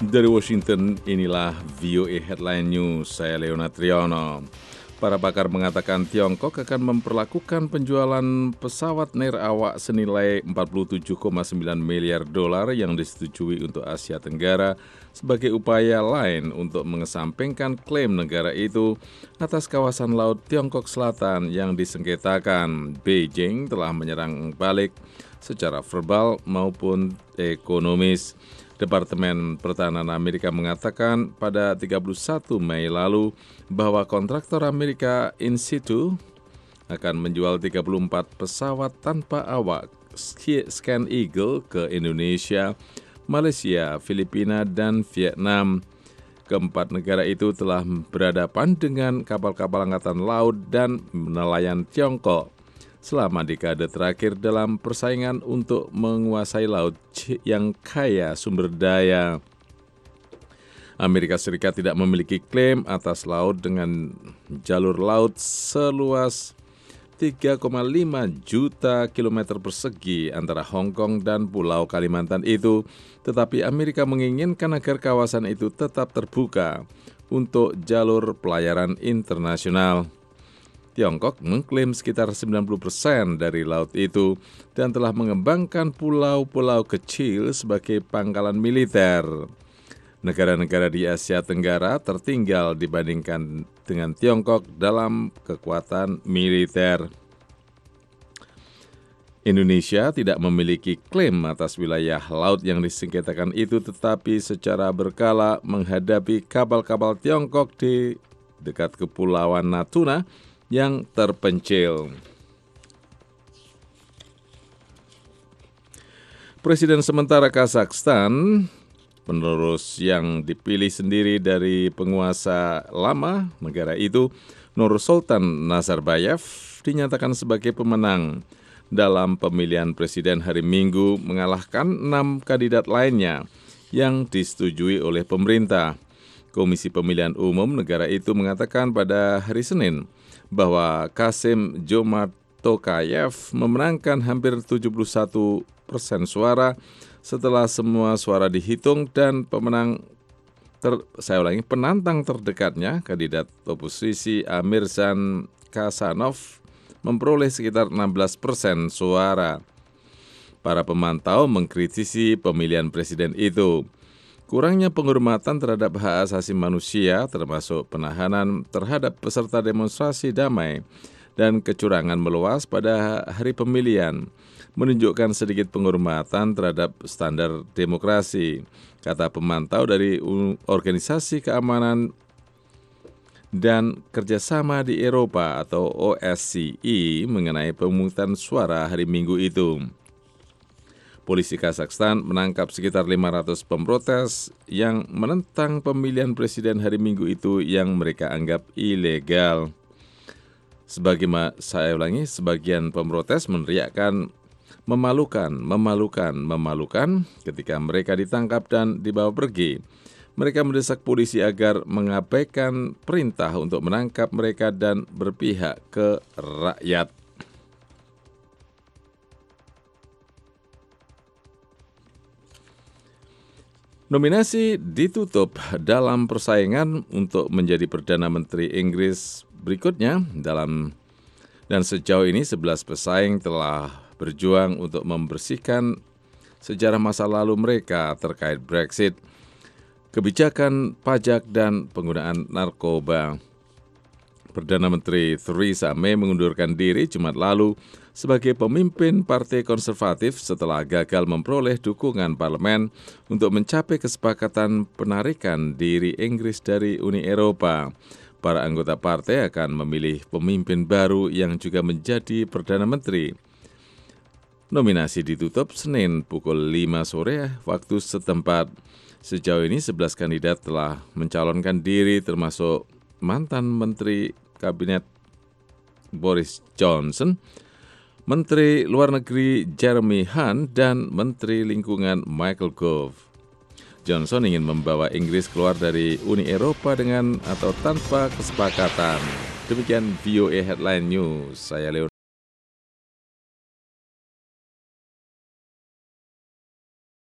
Dari Washington, inilah VOA Headline News, saya Leona Triono. Para pakar mengatakan Tiongkok akan memperlakukan penjualan pesawat nirawak senilai 47,9 miliar dolar yang disetujui untuk Asia Tenggara sebagai upaya lain untuk mengesampingkan klaim negara itu atas kawasan laut Tiongkok Selatan yang disengketakan. Beijing telah menyerang balik secara verbal maupun ekonomis. Departemen Pertahanan Amerika mengatakan pada 31 Mei lalu bahwa kontraktor Amerika In Situ akan menjual 34 pesawat tanpa awak Scan Eagle ke Indonesia, Malaysia, Filipina, dan Vietnam. Keempat negara itu telah berhadapan dengan kapal-kapal angkatan laut dan nelayan Tiongkok selama dekade terakhir dalam persaingan untuk menguasai laut yang kaya sumber daya. Amerika Serikat tidak memiliki klaim atas laut dengan jalur laut seluas 3,5 juta kilometer persegi antara Hong Kong dan Pulau Kalimantan itu, tetapi Amerika menginginkan agar kawasan itu tetap terbuka untuk jalur pelayaran internasional. Tiongkok mengklaim sekitar 90% dari laut itu dan telah mengembangkan pulau-pulau kecil sebagai pangkalan militer. Negara-negara di Asia Tenggara tertinggal dibandingkan dengan Tiongkok dalam kekuatan militer. Indonesia tidak memiliki klaim atas wilayah laut yang disengketakan itu, tetapi secara berkala menghadapi kapal-kapal Tiongkok di dekat Kepulauan Natuna yang terpencil. Presiden sementara Kazakhstan, penerus yang dipilih sendiri dari penguasa lama negara itu, Nursultan Nazarbayev, dinyatakan sebagai pemenang dalam pemilihan presiden hari Minggu, mengalahkan 6 kandidat lainnya yang disetujui oleh pemerintah. Komisi Pemilihan Umum negara itu mengatakan pada hari Senin bahwa Kassym-Jomart Tokayev memenangkan hampir 71% suara setelah semua suara dihitung, dan penantang terdekatnya, kandidat oposisi Amirzhan Kasanov, memperoleh sekitar 16% suara. Para pemantau mengkritisi pemilihan presiden itu. Kurangnya penghormatan terhadap hak asasi manusia, termasuk penahanan terhadap peserta demonstrasi damai, dan kecurangan meluas pada hari pemilihan, menunjukkan sedikit penghormatan terhadap standar demokrasi, kata pemantau dari Organisasi Keamanan dan Kerjasama di Eropa atau OSCE mengenai pemungutan suara hari Minggu itu. Polisi Kazakhstan menangkap sekitar 500 pemprotes yang menentang pemilihan presiden hari Minggu itu yang mereka anggap ilegal. Sebagian pemprotes meneriakkan memalukan ketika mereka ditangkap dan dibawa pergi. Mereka mendesak polisi agar mengabaikan perintah untuk menangkap mereka dan berpihak ke rakyat. Nominasi ditutup dalam persaingan untuk menjadi Perdana Menteri Inggris berikutnya dan sejauh ini 11 pesaing telah berjuang untuk membersihkan sejarah masa lalu mereka terkait Brexit, kebijakan pajak, dan penggunaan narkoba. Perdana Menteri Theresa May mengundurkan diri Jumat lalu sebagai pemimpin Partai Konservatif setelah gagal memperoleh dukungan parlemen untuk mencapai kesepakatan penarikan diri Inggris dari Uni Eropa. Para anggota partai akan memilih pemimpin baru yang juga menjadi Perdana Menteri. Nominasi ditutup Senin pukul 5 sore waktu setempat. Sejauh ini 11 kandidat telah mencalonkan diri, termasuk mantan Menteri Kabinet Boris Johnson, Menteri Luar Negeri Jeremy Hunt, dan Menteri Lingkungan Michael Gove. Johnson ingin membawa Inggris keluar dari Uni Eropa dengan atau tanpa kesepakatan. Demikian VOA Headline News. Saya Leon.